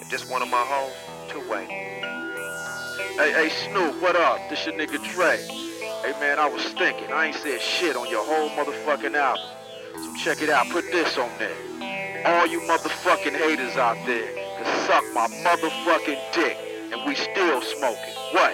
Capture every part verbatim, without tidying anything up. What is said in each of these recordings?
This one of my hoes, two-way. Hey, hey, Snoop, what up? This your nigga Dre. Hey, man, I was thinking. I ain't said shit on your whole motherfucking album. So check it out. Put this on there. All you motherfucking haters out there can suck my motherfucking dick, and we still smoking. What?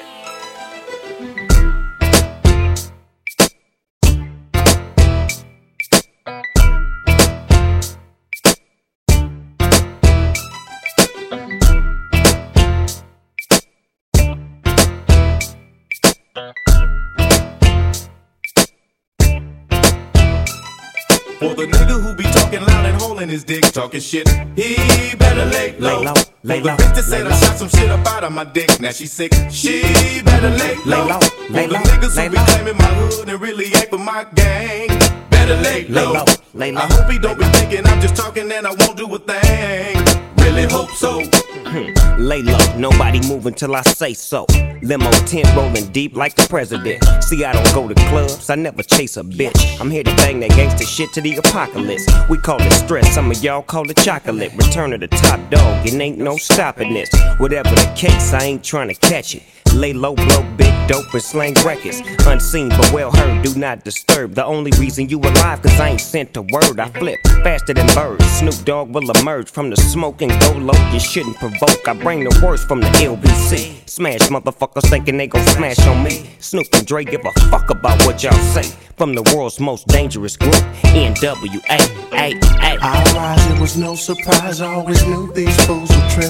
For the nigga who be talking loud and holding his dick, talking shit, he better lay low. Lay low, lay low. For the bitch that said I shot some shit up out of my dick, now she sick, she better lay low. Lay low, lay low. For the niggas who be claiming my hood and really ain't for my gang, better lay low. Lay low, lay low. I hope he don't be thinking I'm just talking and I won't do a thing. Really hope so. Lay low, nobody moving till I say so. Limo tent rolling deep like the president. See, I don't go to clubs, I never chase a bitch. I'm here to bang that gangsta shit to the apocalypse. We call it stress, some of y'all call it chocolate. Return of the top dog, it ain't no stopping this. Whatever the case, I ain't trying to catch it. Lay low, blow big dope and slang records. Unseen but well heard, do not disturb. The only reason you alive, cause I ain't sent a word. I flip faster than birds. Snoop Dogg will emerge from the smoke and go low. You shouldn't provoke, I bring the worst from the L B C. Smash motherfuckers thinking they gon' smash on me. Snoop and Dre give a fuck about what y'all say. From the world's most dangerous group, N W A, A, A. I rise, it was no surprise, I always knew these fools would trip.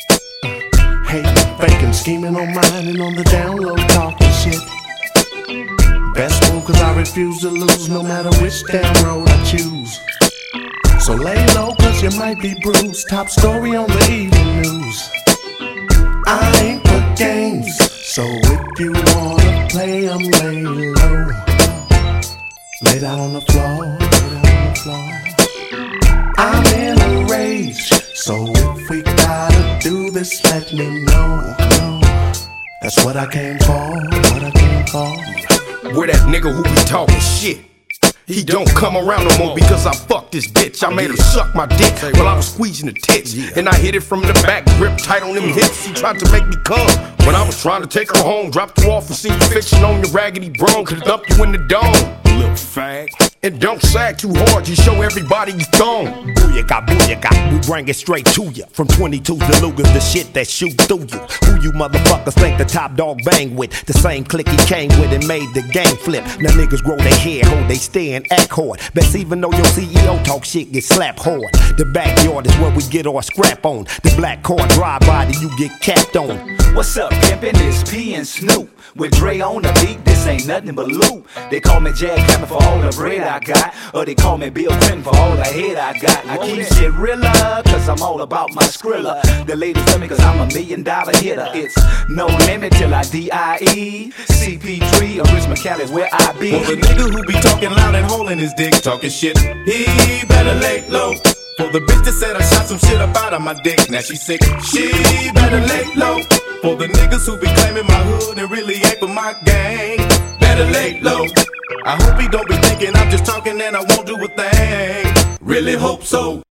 Hating, faking, scheming on mine and on the down low talking shit. Best move cause I refuse to lose no matter which damn road I choose. So lay low cause you might be bruised. Top story on the evening news. I ain't for games, so if you wanna play 'em, lay low. Lay down on the floor, lay down on the floor. I'm in a rage, so if we gotta do this, let me know. That's what I came for, what I came for. Where that nigga who be talking shit, he don't come around no more because I fucked this bitch. I made her suck my dick while I was squeezing the tits, and I hit it from the back, grip tight on them hips. She tried to make me come when I was trying to take her home. Dropped you off and see you fixing on your raggedy bro, could dump you in the dome, little fag. And don't sag too hard, you show everybody you thong. Booyaka, booyaka, we bring it straight to ya. From twenty-twos to Lugas, the shit that shoot through you. Who you motherfuckers think the top dog bang with? The same clique he came with and made the game flip. Now niggas grow their hair, hold they stay and act hard. Best even though your C E O talk shit, get slapped hard. The backyard is where we get our scrap on. The black car drive by, you get capped on. What's up, pimpin'? It's P and Snoop. With Dre on the beat, this ain't nothing but loot. They call me Jack Cameron for all the bread I got, or they call me Bill Clinton for all the head I got. I keep shit realer, cause I'm all about my skrilla. The ladies love me cause I'm a million dollar hitter. It's no limit till I D I E. C P three or Rich McCallis where I be. For the nigga who be talking loud and holding his dick, talking shit, he better lay low. For the bitch that said I shot some shit up out of my dick, now she sick, she better lay low. For the niggas who be claiming my hood and really ain't for my gang, better lay low. I hope he don't be thinking I'm just talking and I won't do a thing. Really hope so.